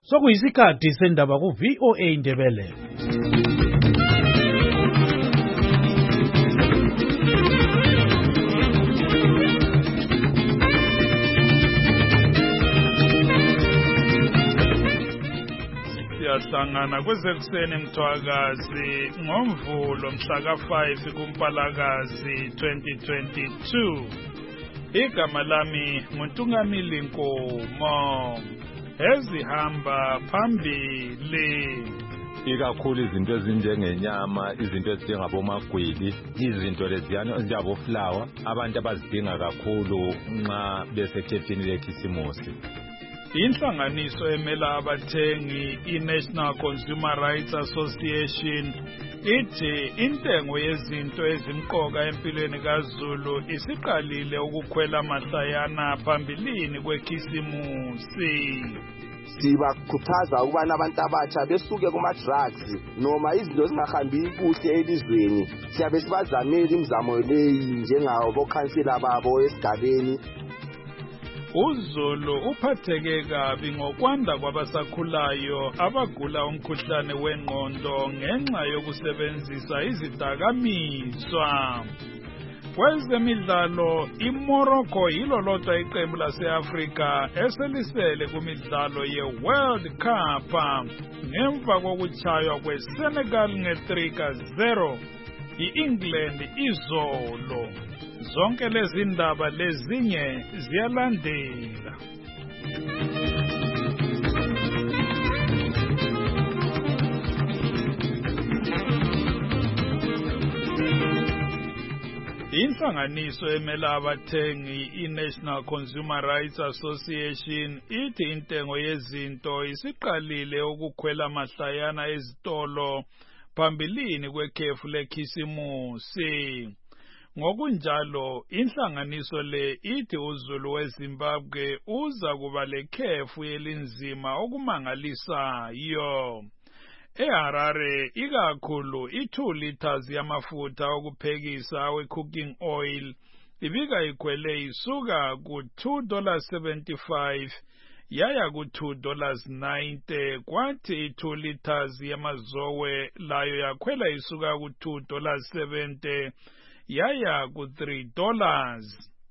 Sokuyisikhathi sendaba ku-VOA Indebele. Siyahlangana kwezekuseni Mthwakazi ngoMvulo mhla ka-5 kuMpalakazi 2022. Igama lami nguNtungamili Nkomo. Ezihamba phambili. Ikakhulu izinto ezinjengenyama, izinto ezinjengabomagwili, izinto leziyana ezinjengaboflower, abantu abazidinga kakhulu nxa besekhefini lekhisimusi. Inhlanganiso emela abathengi iNational Consumer Rights Association ithi intengo yezinto ezimqoka empilweni kaZulu isiqalile ukukhwela mahlayana phambilini kwekhisimusi. Sibakhuthaza ukubana abantu abatsha besuke kuma-drugs noma izinto zingahambi kuhle elizweni. Siyabe sibazamela imizamo leyi njengabokhansila babo esigabeni. UZulu uphatheke kabi ngokwanda kwabasakhulayo abagula umkhuhlane wengqondo ngenxa yokusebenzisa izidakamizwa. Kwezemidlalo, iMorocco yilo lodwa iqembu lase-Afrika eselisele kumidlalo ye-World Cup ngemva kokutshaywa kweSenegal nge-3-0 i-England izolo. Zonke lezi ndaba lezinye ziyalandela. Inhlanganiso emela abathengi iNational Consumer Rights Association ithi intengo yezinto isiqalile ukukhwela mahlayana ezitolo phambilini kwekhefu lekhisimusi. Ngokunjalo, inhlanganiso le ithi uZulu weZimbabwe uza kuba lekhefu elinzima okumangalisayo. eHarare ikakhulu i2 liters yamafutha okuphekisa we-cooking oil ibika ikhwele isuka ku$2.75 yaya ku$2.90 kwathi i2 liters yamazowe layo yakhwela isuka ku$2.70 yaya ku$3.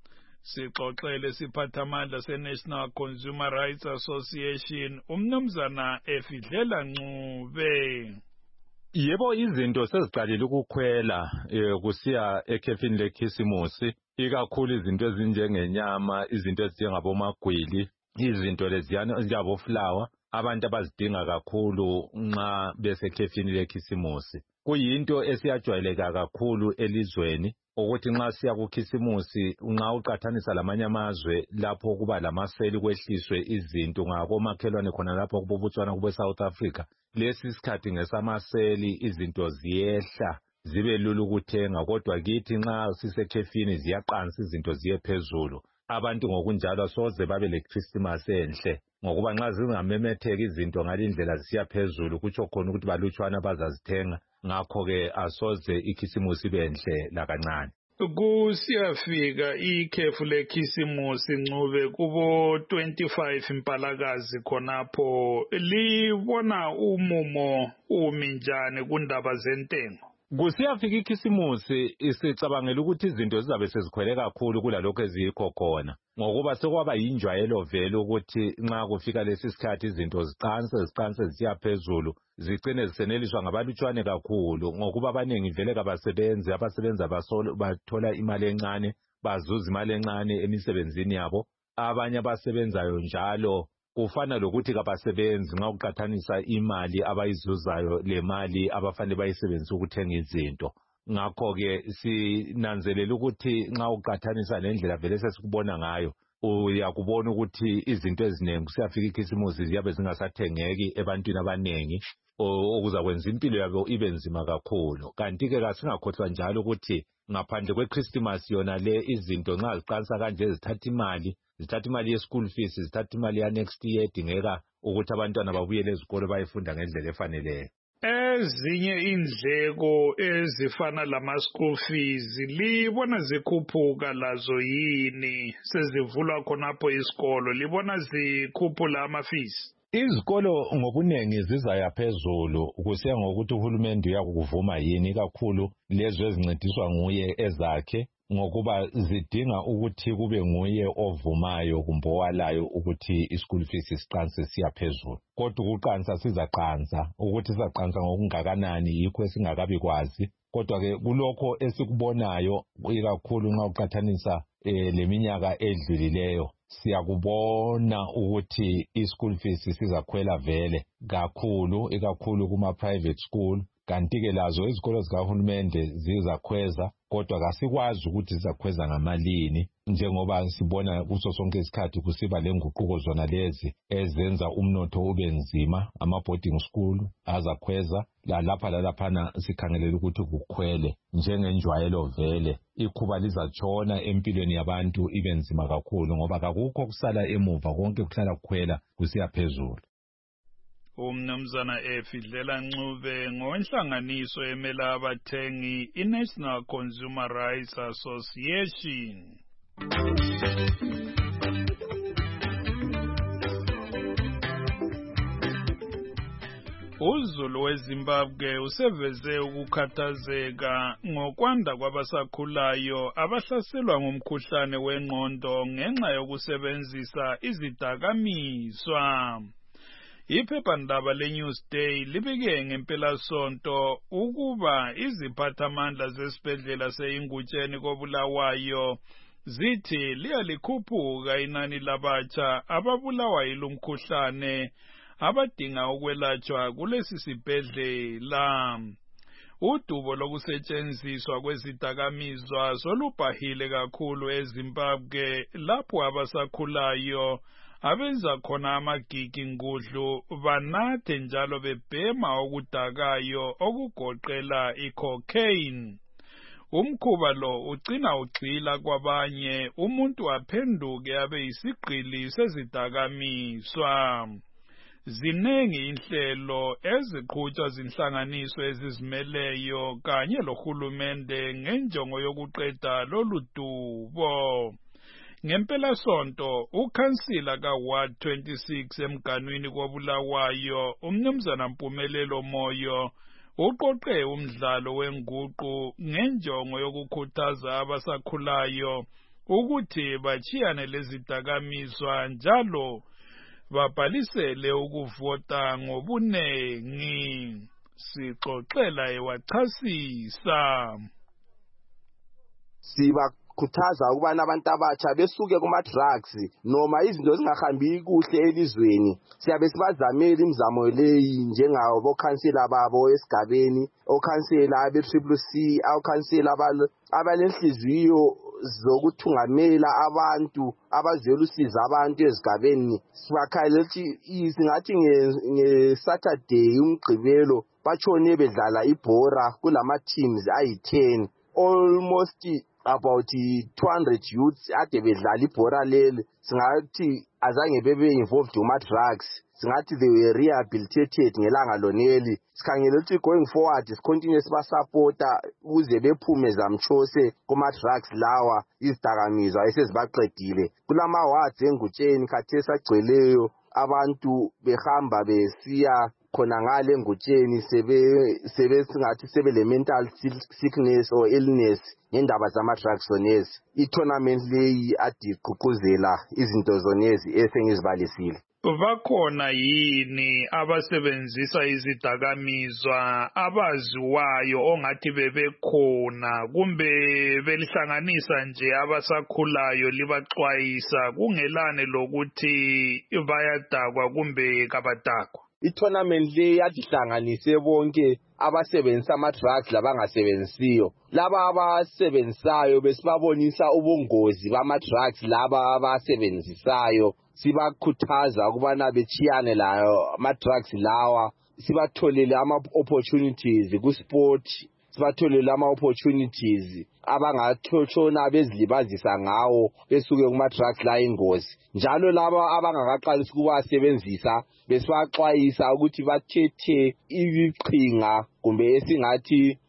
Sixoxele siphathamandla seNational Consumer Rights Association umnumzana Efidlela Ncube. Yebo, izinto seziqalile ukukhwela kusiya ekhefini lekhisimusi, ikakhulu izinto ezinjengenyama, izinto ezinjengabomagwili, izinto leziyana ezinjengaboflower, abantu abazidinga kakhulu nxa besekhefini lekhisimusi. Kuyinto esiyajwayeleka kakhulu elizweni ukuthi nxa siya kukhisimusi, nxa uqathanisa lamanye amazwe lapho kuba lamaseli kwehliswe izinto ngakomakhelwane khona lapho kuboBotswana kube South Africa, lesi sikhathi ngesamaseli izinto ziyehla zibe lula ukuthenga, kodwa kithi nxa sisekhefini ziyaqansa izinto ziye phezulu. Abantu ngokunjalo soze babe leChristmas enhle ngokuba nxa zingamemetheka izinto ngalindlela zisiya phezulu kutsho khona ukuthi balutshwana bazazithenga. Ngakho-ke asoze ikhisimusi ibe enhle lakancane. Kusiyafika ikhefu lekhisimusi Ncube kubo 25 Mpalakazi khonapho, libona umumo umi njani kundaba zentengo? Kusiyafika ikhisimusi isicabangela ukuthi izinto zizabe sezikhwele kakhulu kulalokho eziyikho khona, ngokuba sekwaba yinjwayelo vele ukuthi nxa kufika lesi sikhathi izinto ziqanse zisiya phezulu, zigcine ziseneliswa ngabalutshwane kakhulu ngokuba abaningi vele kabasebenzi, abasebenza bathola imali encane, bazuza imali encane emisebenzini yabo. Abanye abasebenzayo njalo kufana lokuthi kabasebenzi nxa uqathanisa imali abayizuzayo le mali abafanele bayisebenzise ukuthenga izinto. Ngakho-ke sinanzelela ukuthi nxa uqathanisa nendlela vele sesikubona ngayo, uyakubona ukuthi izinto ezinengi kusiyafika ikhisimusi ziyabe zingasathengeki ebantwini abanengi, okuzakwenza impilo yabo ibe nzima kakhulu. Kanti-ke kasingakhohlwa njalo ukuthi ngaphandle kweChristmas yona le izinto nxa ziqansa kanje zithatha imali ye-school fees, zithatha imali ya next year edingeka ukuthi abantwana babuyele ezikolo bayefunda ngendlela efaneleyo. Ezinye indleko ezifana lama-school fees libona zikhuphuka lazo yini sezivulwa khonapho isikolo, libona zikhuphula ama-fees? Izikolo ngobuningi zizaya phezulu kusiya ngokuthi uhulumende uyakuvuma yini, kakhulu lezo ezincediswa nguye ezakhe, ngokuba zidinga ukuthi kube nguye ovumayo kumbe owalayo ukuthi i-school fees siqanse siya phezulu. Kodwa ukuqansa sizaqansa, ukuthi sizaqansa ngokungakanani yikho esingakabi kwazi. Kodwa-ke kulokho esikubonayo, ikakhulu nxa uqathanisa leminyaka edlulileyo, siyakubona ukuthi i-school fees sizakhwela vele kakhulu, ikakhulu kuma-private school. Kanti-ke lazo izikolo zikahulumende zizakhweza, kodwa kasikwazi ukuthi zizakhweza ngamalini, njengoba sibona kuso sonke isikhathi kusiba lenguquko zona lezi ezenza umnotho ube nzima. Ama-boarding school azakhweza, lapha lalaphana sikhangelela ukuthi kukhwele njengenjwayelo vele. Ikhuba lizatshona empilweni yabantu ibe nzima kakhulu, ngoba kakukho kusala emuva, konke kuhlala kukhwela kusiya phezulu. Umnumzana Efidlela Ncube ngowenhlanganiso emela abathengi i-National Consumer Rights Association. uZulu weZimbabwe useveze ukukhathazeka ngokwanda kwabasakhulayo abahlaselwa ngumkhuhlane wengqondo ngenxa yokusebenzisa izidakamizwa. Iphephandaba leNewsday libike ngempelasonto ukuba iziphathamandla zesibhedlela seIngutsheni koBulawayo zithi liyalikhuphuka inani labatsha ababulawa yilumkhuhlane abadinga ukwelatshwa kulesi sibhedlela. Udubo lokusetshenziswa kwezidakamizwa solubhahile kakhulu eZimbabwe, lapho abasakhulayo abenza khona amagigi ngudlu banathe njalo bebhema okudakayo okugoqela i-cocaine. Umkhuba lo ugcina ugxila kwabanye, umuntu aphenduke abe yisigqili sezidakamizwa. Zinengi inhlelo eziqhutshwa zinhlanganiso ezizimeleyo kanye lohulumende ngenjongo yokuqeda lolu dubo. Ngempelasonto ukhansila kaWard 26 emganwini koBulawayo umnumzana Mpumelelo Moyo uqoqe umdlalo wenguqu ngenjongo yokukhuthaza abasakhulayo ukuthi bachiyane lezidakamizwa njalo babhalisele ukuvota ngobunengi. Sixoxela ewachasisa. Sibakhuthaza ukubana abantu abatsha besuke kuma-drugs noma izinto zingahambi kuhle elizweni. Siyabe sibazamela imizamo leyi njengabo khansela babo esigabeni, okhansela abe-CCC, okhansela abalenhliziyo zokuthungamela abantu abazela usiza abantu ezigabeni. Sibakhalela ukuthi singathi ngeSaturday umgqibelo batshone bedlala ibhora kulama-teams ayi-10, almost about 200 youths ade bedlala ibhora leli. Singathi azange bebe involved kuma-drugs, singathi they were rehabilitated ngelanga loneli. Sikhangele ukuthi going forward sicontinue sibasupporta ukuze bephume zamtshose kuma-drugs lawa, izidakamizwa esezibaqedile. Kulama-wards eNgutsheni khathesi agcweleyo, abantu behamba besiya khona ngale eNgutsheni singathi sebele-mental sickness or illness ngendaba zama-drugs zonezi. I-tournament leyi ade igqugquzela izinto zonezi esengizibalisile. Bakhona yini abasebenzisa izidakamizwa abaziwayo ongathi bebekhona kumbe belihlanganisa nje abasakhulayo libaxwayisa kungelane lokuthi bayadakwa kumbe kabadakwa? I-tournament le yadihlanganise bonke abasebenzisa ama-drugs labangasebenzisiyo. Laba abasebenzisayo besibabonisa ubungozi bama-drugs laba abasebenzisayo, sibakhuthaza ukubana bechiyane layo ama-drugs lawa, sibatholele ama-opportunities ku-sport, sibatholele ama-opportunities abangatshona bezilibazisa ngawo besuke kuma-drugs la ingozi. Njalo laba abangakaqalisi ukuwasebenzisa besibaxwayisa ukuthi bathethe ibiqhinga kumbe esingathi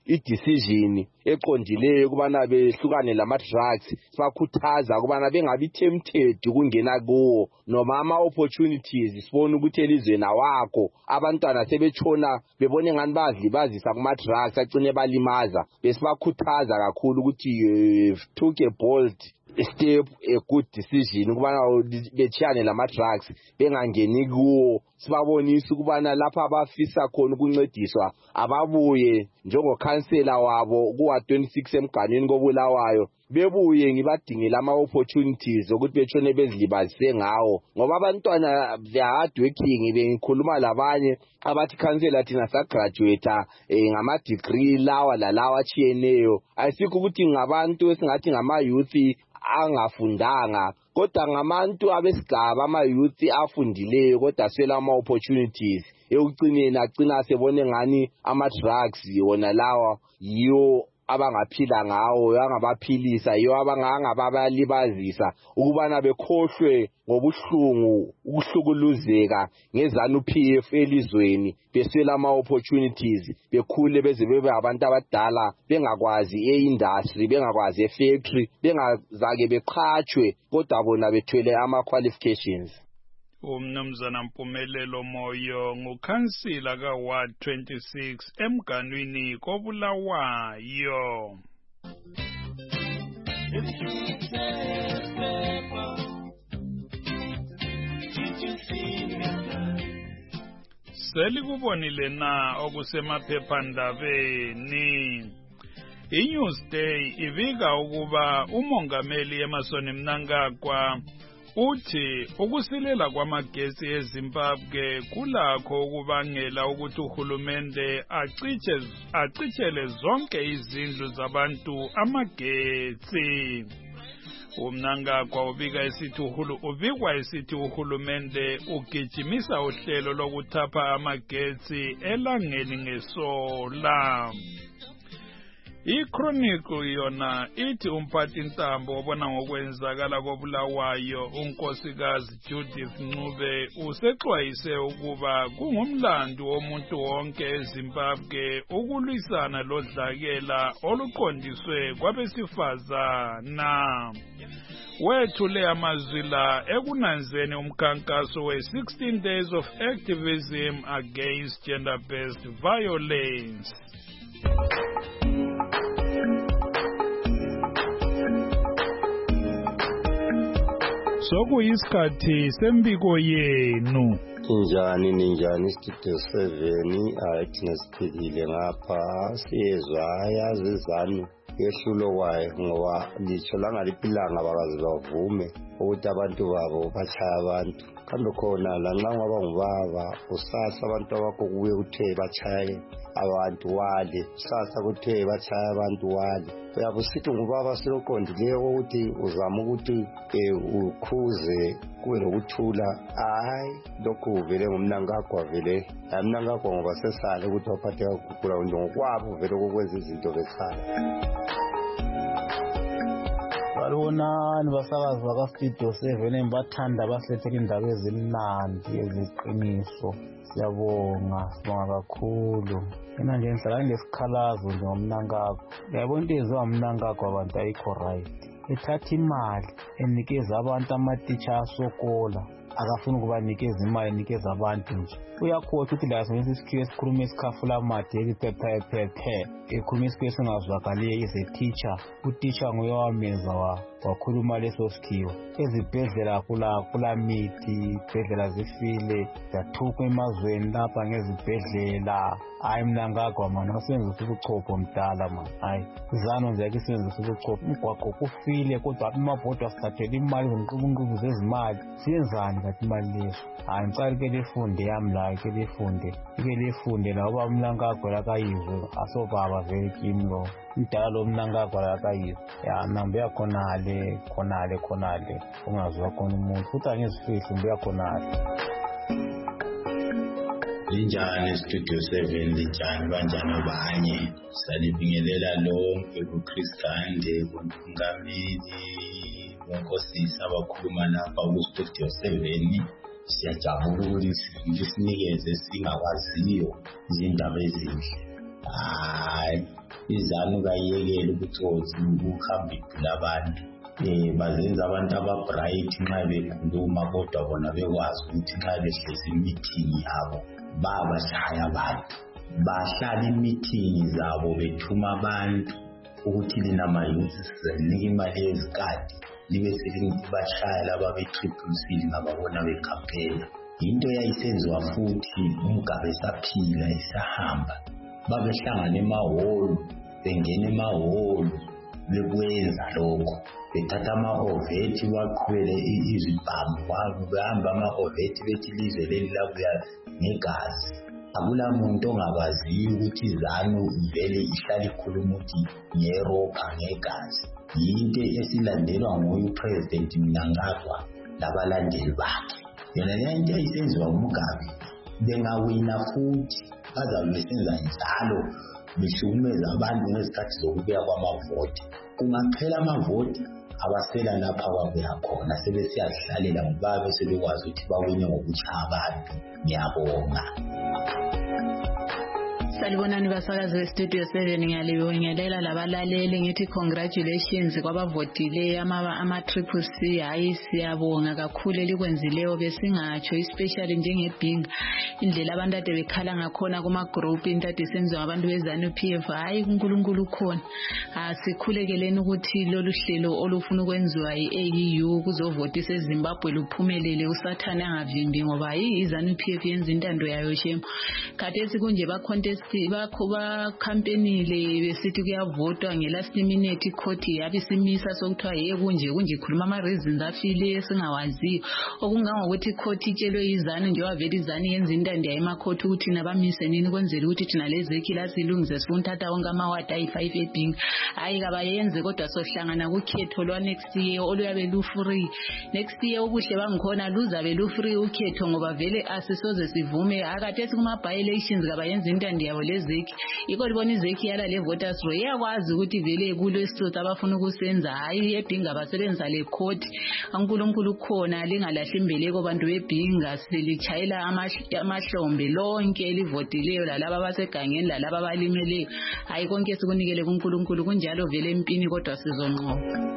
i-decision eqondileyo ukubana behlukane lama-drugs, sibakhuthaza ukubana bengabi tempted ukungena kuwo, noma ama-opportunities sibone ukuthi elizweni awakho, abantwana sebetshona bebone ngani bazilibazisa kuma-drugs acine balimaza. Besibakhuthaza kakhulu ukuthi took a bold step, a good decision ukubana betshiyane lama-drugs bengangeni kuwo. Sibabonisa ukubana lapha abafisa khona ukuncediswa ababuye njengokhansela wabo kuwa 26 emganwini koBulawayo, bebuye ngibadingela ama-opportunities ukuthi betshone bezilibazise ngawo, ngoba abantwana they are hard working. Bengikhuluma labanye abathi khansela thina sagraduate ngama-degree lawa lalawa atshiyeneyo. Ayisikho ukuthi ngabantu esingathi ngama-youth angafundanga, kodwa ngabantu abesigaba ama-youth afundileyo kodwa swela ama-opportunities. Ekucineni agcina sebone ngani ama-drugs wona lawa yiyo abangaphila ngawo, angabaphilisa, yiyo abangabalibazisa ukubana bekhohlwe ngobuhlungu, ukuhlukuluzeka ngezanu-PF elizweni, beswela ama-opportunities, bekhule beze bebe abantu abadala bengakwazi e-industry, bengakwazi e-factory, bengazake beqhatshwe kodwa bona bethwele ama-qualifications. Umnumzana Mpumelelo Moyo ngukhansila ka-Ward 26 emganwini koBulawayo. Selikubonile na okusemaphephandabeni. I-Newsday ibika ukuba umongameli Emmerson Mnangagwa uthi ukusilela kwamagesi eZimbabwe kulakho ukubangela ukuthi uhulumende acichele zonke izindlu zabantu amagetsi. Umnangagwa ubikwa esithi uhulumende ugijimisa uhlelo lokuthapha amagetsi elangeni ngesola. I-Chronicle yona ithi umphathintambo obona ngokwenzakala koBulawayo unkosikazi Judith Ncube usexwayise ukuba kungumlando womuntu wonke eZimbabwe ukulwisana lodlakela oluqondiswe kwabesifazana. Wethule amazwi la ekunanzeni umkhankaso we-16 Days of Activism Against Gender-Based Violence. Sokuyisikhathi sembiko yenu. Ninjani Studio 7 thina siphilile ngapha siyezwa yazi izanu yehlulo kwayo ngoba litsho langalipilanga bakazi bavume ukuthi abantu babo bachaya abantu. Kambe khona lanxa ngaba ngubaba usasa abantu abakho kuye kuthe bachaye abantu wale, sasa kuthe bachaya abantu wale. Uyabusithi ngubaba seloqondileyo ukuthi uzama ukuthi ukhuze kube lokuthula. Hayi lokhu vele ngumnangagwa vele amnangagwa ngoba sesale ukuthi baphathe kakhulu ngokwabo vele kokwenza izinto besala. Balibonani basakazi baka-Studio 7 bathanda basilethela indaba ezimnandi eziqiniso. Siyabonga kakhulu. Mina nje ngihlala ngilesikhalazo nje ngomnangagwa. Yayibona into eyenziwa ngumnangagwa abantu ayikho right. Ethatha imali enikeza abantu amatitsha asokola, akafuna ukubanikeza imali enikeza abantu nje. Uyakhohlwa ukuthi la sonke isikhiwo esikhuluma isikhafula made ephephe ekhuluma isikhiwo esingazwakaliyo is a teacher. Utitsha nguye wamenza wakhuluma leso sikhiwo. Ezibhedlela kula mithi, izibhedlela zifile, zathukwa emazweni lapha ngezibhedlela. Hayi Mnangagwa mani asebenzisa ubuchopho mdala mani. Hayi izano nje yakisebenzisa ubuchopho. Umgwaqo kufile kodwa amabhodwa asithathela imali ngomqubunqubu zezimali. Siyenzani kathi imali leso? Hayi ngicela ke lefunde yami la ke lefunde la uba Mnangagwa lakayizwe asobaba vele kimi lo. Mdala lo Mnangagwa lakayizwe. Ya nambe yakhonale ungazwa khona umuntu futhi angizifihli mbe yakhonale. Linjani Studio 7 linjani banjani abanye salibingelela lonke kuChristande kunkameli wonkosisi abakhuluma lapha kuStudio 7. Siyajabula ukuthi sinikeze singakwaziyo izindaba ezinhle. Hayi izanu kayiyekele ukuthi ukuhamba idula abantu bazenza abantu ababright nxa bekhuluma kodwa bona bekwazi ukuthi nxa behlezi imeeting yabo babashaya abantu bahlala imeeting zabo bethuma abantu ukuthi lina mayouth sizanika imali yezikadi libe selibashaya laba be-CCC ngababona bekhampena. Into yayisenziwa futhi uMgabe esaphila esahamba babehlangana emahholo bengena emahholo bekwenza lokho bethatha ama-ovethi baqhubele izibhamu behamba ama-ovethi bethi ilizwe leli labuya negazi. Akula muntu ongabaziyo ukuthi izanu vele ihlala ikhuluma ukuthi ngeRopa ngegazi. Yinto esilandelwa nguye uPresident Mnangagwa labalandeli bakhe. Yona lento eyenziwa uMgabe bengawina futhi bazabe besenza njalo behlukumeza abantu ngezikhathi zokubuya kwamavoti. Kungaphela amavoti abasela lapha ababuya khona sebesiyahlalela ngoba besebekwazi ukuthi bawine ngokuchaya abantu. Ngiyabonga. Salibonani basakazi bestudio 7 ngiyalibongelela labalaleli ngithi congratulations kwabavotile ama-Triple C. Hayi siyabonga kakhulu elikwenzileyo besingatsho especially njengebhinga indlela abantu ade bekhala ngakhona kuma-group into ade senziwa ngabantu bezanu PF. Hayi uNkulunkulu ukhona. Sikhulekeleni ukuthi lolu hlelo olufuna ukwenziwa i-AU kuzovotisa eZimbabwe luphumelele usathane angavimbi ngoba izanu PF yenza intando yayo shemo. Khathesi kunje ba-contest bakhampenile besithi kuyavotwa ngelast minute icourt yabisimisa sokuthiwa kunje ikhuluma ama-reasons afile esingawaziyo okungangokuthi icourt itshelwe izanu njengoba vele izanu yenza intando yayo emacourt ukuthi nabamise nini kwenzela ukuthi thina lezekhi lasilungise sifuna uthatha wonke amawadi ayi-5 ebhinga. Hayi kabayenze kodwa sohlangana kukhetho lwa-next year oluyabe lu-free. Next year ubuhle bangikhona luzabe lu-free ukhetho ngoba vele asisoze sivume akathethi kuma-by-elections kabayenza intando yabo lezekhi. Yikho libona izekhi yala le-voters roll iyakwazi ukuthi vele kulo isitsotsi abafuna ukusenza. Hayi ebhinga basebenzisa le court. uNkulunkulu khona lingalahli imbeleko bantu bebhinga selichayela amahlombe lonke elivotileyo lalaba abasegangeni lalaba abalimeleyo. Hayi konke sikunikele kuNkulunkulu kunjalo vele empini kodwa sizonqoba.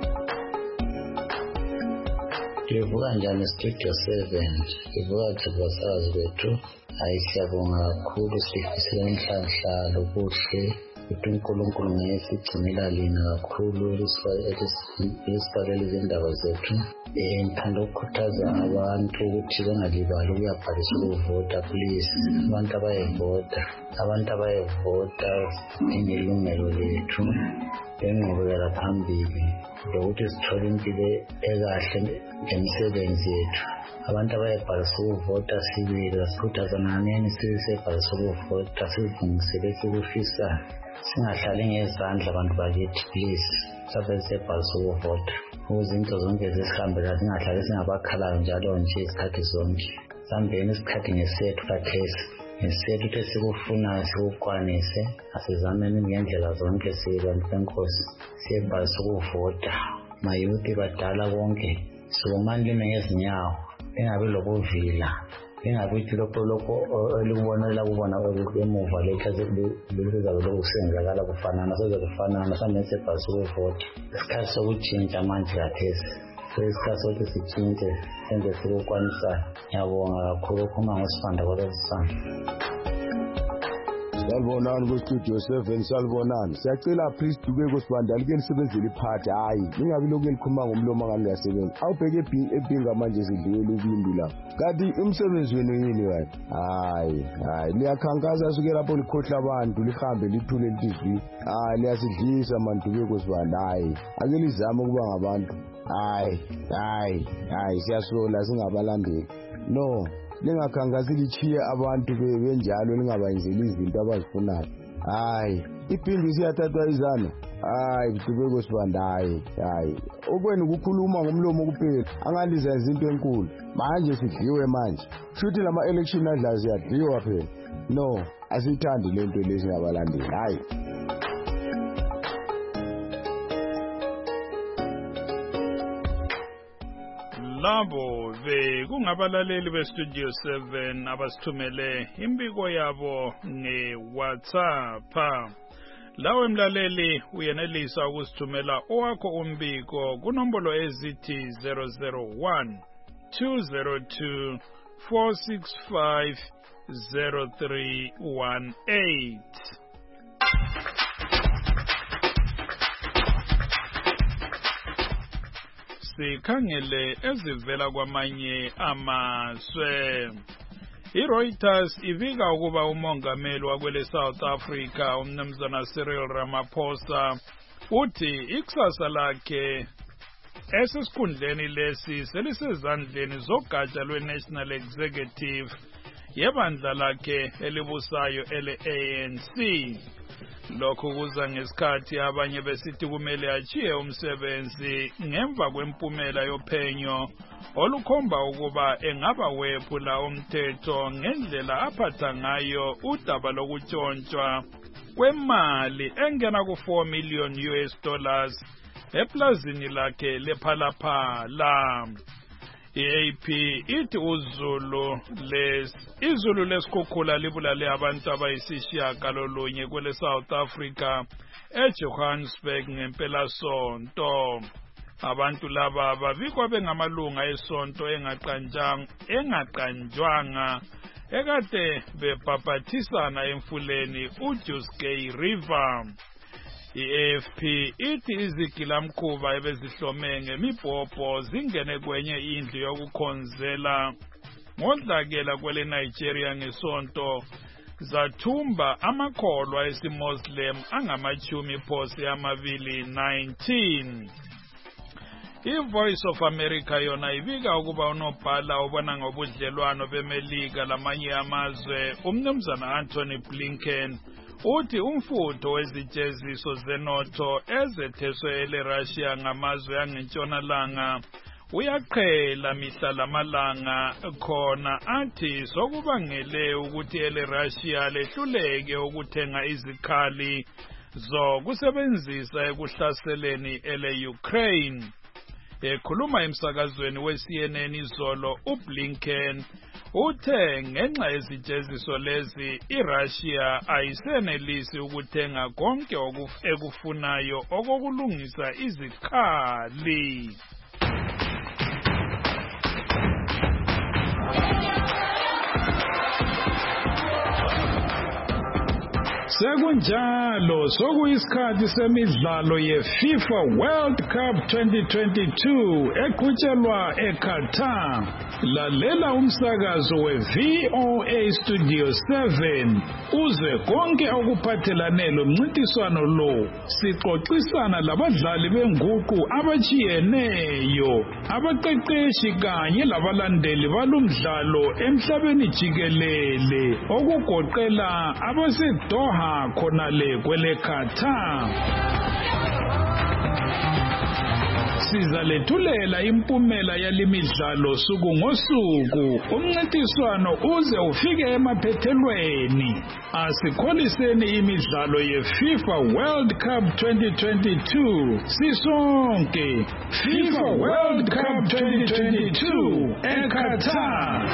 Livuka njani studio 7 livuka thibasakazi bethu. Hayi siyabonga kakhulu sifisela inhlanhlalo kuhle ukuthi uNkulunkulu ngesigcinela lina kakhulu lisifakele izindaba zethu. Ngithanda ukukhuthaza abantu ukuthi bengalibali ukuyabhalisa ukuvota please. Abantu abayevota inelungelo lethu engqubekela phambili lokuthi sithole impilo ekahle ngemisebenzi yethu. Abantu abayebhalisa ukuvota sibili sikhuthazananeni sibhalisa ukuvota sizilungisele ukufisa singahlali ngezandla abantu bakithi please. Sabe sibhalisa ukuvota ukuze into zonke zisihambela singahlali singabakhalayo njalo nje isikhathi zonke. Sambeni isikhathi ngesethu kakhesi ngesethu ukuthi sikufunayo sikukwanise asizameni ngendlela zonke sibantu benkosi siyebhalisa ukuvota. Mayouth badala konke sikumani lime ngezinyawo engabe lokuvila engabe ithi lokho elikubonela kubona emuva lekuzabe lokusenzakala kufanana soze kufanana sambeni siyebhalisa ukuvota. Isikhathi sokutshintsha manje kathesi isikhathi sokuthi sitshintshe senze sikukwanisayo. Ngiyabonga kakhulu ukhuluma ngosifanda kwalesisana. Salibonani kustudio 7 salibonani. Siyacela please dubeke usibanda like nisebenzele iphathi hayi ningabi lokhu elikhuluma ngomlomo ngani liyasebenza. Awubheke ebhinga manje sidliwele ubimbi la. Kanti umsebenzi wenu yini wena? Hayi liyakhankasa suke lapho likhohla abantu lihambe lithule litizwi. Liyasidlisa manje dubeke usibanda hayi. Ake lizame ukuba ngabantu. Hayi siyasola singabalandeli. No. Lingakhankasi lichiye abantu benjalo lingabayenzeli izinto abazifunayo. Hayi iphindi siyathathwa izana. Hayi dubeke usibanda hayi okweni ukukhuluma ngomlomo kuphela angaliza izinto enkulu. Manje sidliwe manje shuthi lama election adla siyadliwa phela. No asithandi lento lezi ngabalandeli hayi. Labo kungabalaleli bestudio 7 abasithumele impiko yabo ngeWhatsApp. Lawe mlaleli uyenelisa ukusithumela owakho umbiko kunombolo ezithi 001 202 465 0318. Sikhangele ezivela kwamanye amazwe. iReuters ivika ukuba umongameli wakwele South Africa umnumzana Cyril Ramaphosa uthi ikusasa lakhe esesikhundleni lesi selisezandleni zogatsha lwe-National Executive yebandla lakhe elibusayo ele-ANC. Lokhu kuza ngesikhathi abanye besithi kumele achiye umsebenzi ngemva kwempumela yophenyo olukhomba ukuba engaba wephula umthetho ngendlela aphatha ngayo udaba lokutshontshwa kwemali engena ku4 million US dollars eplazini lakhe lephalaphala. I-AP ithi izulu lesikhukhula libulale abantu abayisishiyagalolunye kwele South Africa eJohannesburg ngempelasonto. Abantu laba bavikwa bengamalunga esonto engaqanjwanga ekade bebhabhathisana emfuleni uJuskei River. I-AFP ithi izigilamkhuba ebezihlome ngemibhobho zingene kwenye indlu yokukhonzela ngodlakela kwele Nigeria ngesonto zathumba amakholwa esimoslem angama-19. I-Voice of America yona ibika ukuba unobhala obona ngobudlelwano bemelika lamanye amazwe umnumzana Anthony Blinken uthi umfutho wezijeziso zenotho ezetheswe ele-Russia ngamazwe angentshonalanga uyaqhela mihla lamalanga khona athi sokubangele ukuthi ele-Russia lehluleke ukuthenga izikhali zokusebenzisa ekuhlaseleni ele-Ukraine. Ekhuluma emsakazweni we-CNN izolo uBlinken uthe ngenxa yezijeziso lezi iRussia ayisenelisi ukuthenga konke ekufunayo okokulungisa izikhali. Sekunjalo sokuyisikhathi semidlalo yeFIFA World Cup 2022 eqhutshelwa eQatar. Lalela umsakazo weVOA Studio 7 uze konke okuphathelane lomncintiswano lo. Sixoxisana labadlali benguqu abachiyeneyo, abaqeqeshi kanye labalandeli balumdlalo emhlabeni jikelele okugoqela abaseDoha khonale kwele Qatar. Sizalethulela impumela yalimidlalo suku ngosuku umncintiswano uze ufike emaphethelweni. Asikholiseni imidlalo yeFIFA World Cup 2022 sisonke. FIFA World Cup 2022 eQatar.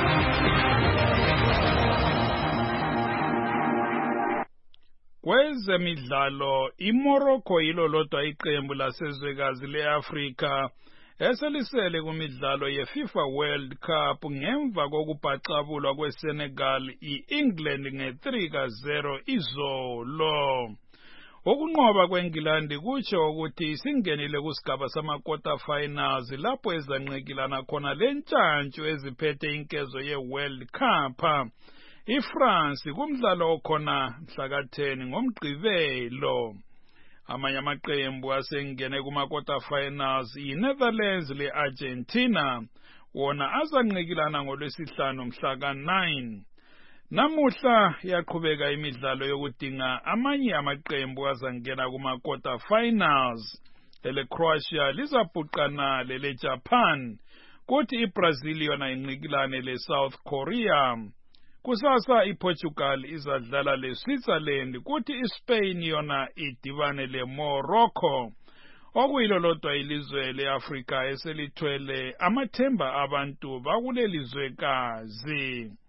Kwezemidlalo iMorocco yilo lodwa iqembu lasezwekazi leAfrika eselisele kumidlalo yeFIFA World Cup ngemva kokubhaxabulwa kweSenegal iEngland nge3-0 izolo. Ukunqoba kweNgilandi kutsho ukuthi isingenile kusigaba sama-quarter finals lapho ezanqekilana khona lentshantshu eziphethe inkezo ye-World Cup. iFrance kumdlalo okhona mhla ka-10 ngoMgqibelo. Amanye amaqembu asengene kuma-quarter finals iNetherlands le-Argentina wona azanqekilana ngolwesihlanu mhla ka-9. Namuhla yaqhubeka imidlalo yokudinga amanye amaqembu azangena kuma-quarter finals. ele-Croatia lizabhuqana lele-Japan kuthi iBrazil yona inqikilane le-South Korea. Kusasa iPortugal izadlala leSwitzerland kuthi iSpain yona idibane leMorocco. Okuyilo lodwa ilizwe leAfrika eselithwele amathemba abantu bakulelizwekazi.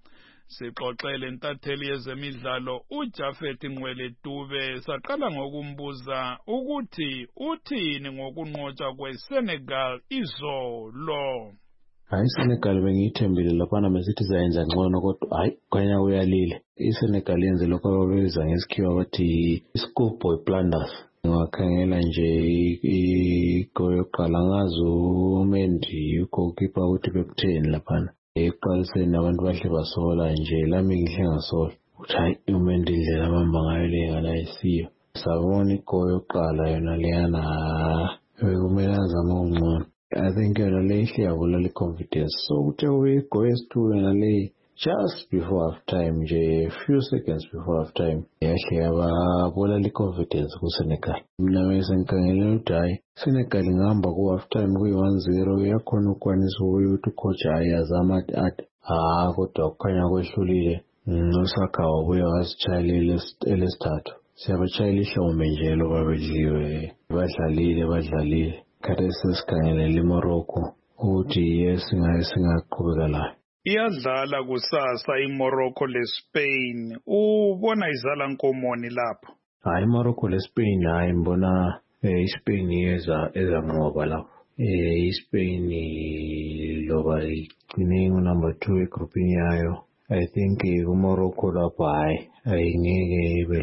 Sixoxele intatheli yezemidlalo uJafet Nqwele-Dube saqala ngokumbuza ukuthi uthini ngokunqotshwa kweSenegal izolo. Hayi Senegal bengiyithembile laphana mesithi zayenza ngcono kodwa hayi kwanya uyalile. iSenegal yenze lokho ababenza ngesikhiwa bathi schoolboy blunders. Ngakhangela nje igoli yokuqala ngazi uMendi ugoalkeeper ukuthi bekutheni laphana. Eqaliseni abantu bahle basola nje lami ngihle ngasola. Uthi hayi uMendi indlela abamba ngayo lengane ayisiyo. Sabona igoli yokuqala yona leyana bekumele azama ungcono. I think yona le ihle yavula le confidence. So kuthe igoli yesithu yona le just before half time nje few seconds before half time yahle yababola le confidence ku Senegal. Mina bese ngikhangela ukuthi hayi Senegal ingahamba ku half time ku 1-0 yakhona ukwanisa ukuthi coach ayazama athi kodwa kukhanya kwehlulile. Nosaka wabuya wasitshayela elesithathu. Siyabachayela ihlombe nje lo babedliwe badlalile. Kade sesikhangela Morocco ukuthi singaqhubeka la. Iyadlala kusasa iMorocco leSpain. Ubona izala nkomoni lapho. Hayi Morocco leSpain hayi mbona iSpain ezanqoba lapho. iSpain loba igcine number 2 egroupini yayo. I think uMorocco lapho hayi ayingeke ibe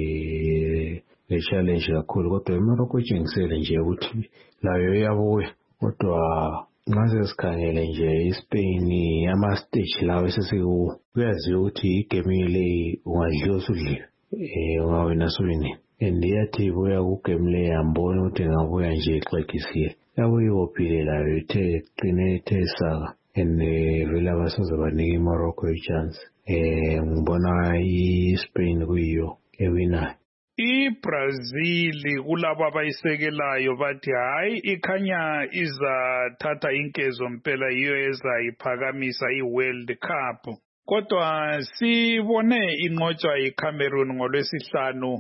le challenge kakhulu kodwa iMorocco itshengisele nje ukuthi layo iyabuya kodwa ngaze sikhangele nje iSpain ama-stage lawo esesikuwo kuyaziwa ukuthi igame le ungadliwa usudliwe ungawina sowini and iyathi ibuya kugame le yambona ukuthi ngabuya nje ixekisile yabuya iwophile layo ithe saka and vele abasoze banika iMorocco ichance ngibona iSpain kuyiyo ewinayo. iBrazil kulabo abayisekelayo bathi hayi ikhanya izathatha inkezo mpela yiyo ezayiphakamisa iWorld Cup. Kodwa sibone inqotshwa iCameroon ngolwesihlanu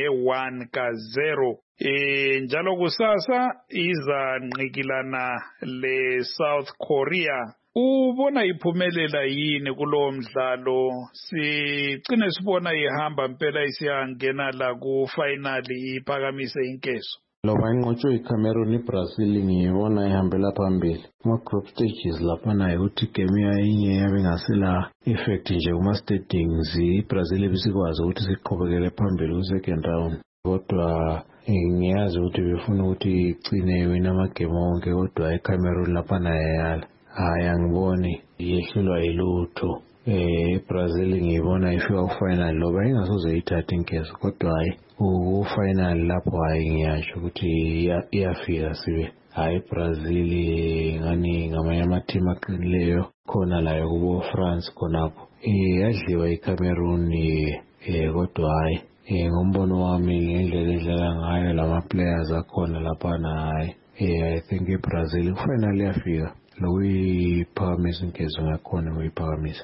nge-1-0. Njalo kusasa izanqikilana leSouth Korea. Ubona iphumelela yini kulowo mdlalo? Sigcine sibona ihamba mpela isiyangena la ku final iphakamise inkezo. Loba inqotshwe iCameroon iBrazil ngiyibona ihambela phambili. Kuma group stages lapha nayo ukuthi game yayinye yabe ngasela effect nje kuma standings iBrazil ibisikwazi ukuthi siqhubekele phambili ku second round. Kodwa ngiyazi ukuthi befuna ukuthi igcine wina amagame onke kodwa iCameroon lapha nayo yala. Hayi angiboni yehlulwa yilutho. iBrazil ngiyibona ifika ku-final loba ingasoze ithathe inkezo kodwa hayi ku-final lapho hayi ngiyasho ukuthi iyafika sibe hayi iBrazil ngani ngamanye ama-team aqinileyo khona layo kubo France khonapho yadliwa iCameroon kodwa hayi ngombono wami ngendlela edlala ngayo lama-players akhona laphana hayi I think iBrazil ku-final iyafika lokuyiphakamisa inkezo ngakhona kuyiphakamisa.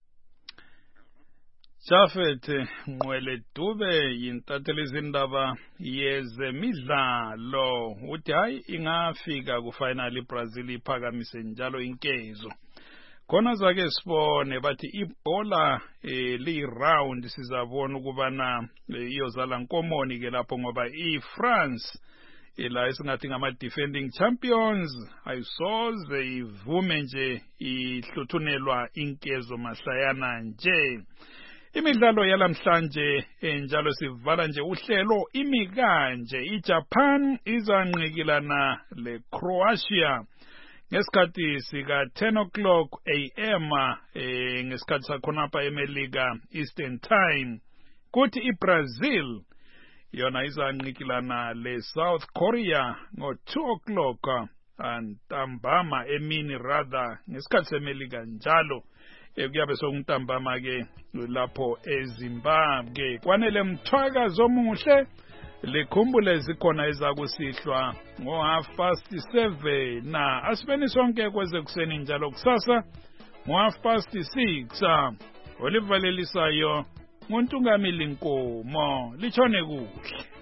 Jafet Nqwele-Dube yintatheli izindaba yezemidlalo uthi hayi ingafika ku-final iBrazil iphakamise njalo inkezo. Khona zake sibone bathi ibhola li-round sizabona ukubana iyozala nkomoni ke lapho ngoba iFrance la esingathi ngama-defending champions ayisoze ivume nje ihluthunelwa inkezo mahlayana nje. Imidlalo yalamhlanje njalo sivala nje uhlelo imi kanje. iJapan izanqikilana leCroatia ngesikhathi sika 10 o'clock AM ngesikhathi sakhonapha eMelika Eastern Time. Kuthi iBrazil yona izanqikilana leSouth Korea ngo-2 o'clock ntambama emini rather ngesikhathi seMelika njalo. Kuyabe sokungintambama ke lapho eZimbabwe. Kwanele mthwakazi omuhle likhumbule zikhona ezakusihlwa ngo-7:30 na asibeni sonke kweze kuseni njalo kusasa ngo-6:30 olivalelisayo nguNtungamili Nkomo litshone kuhle.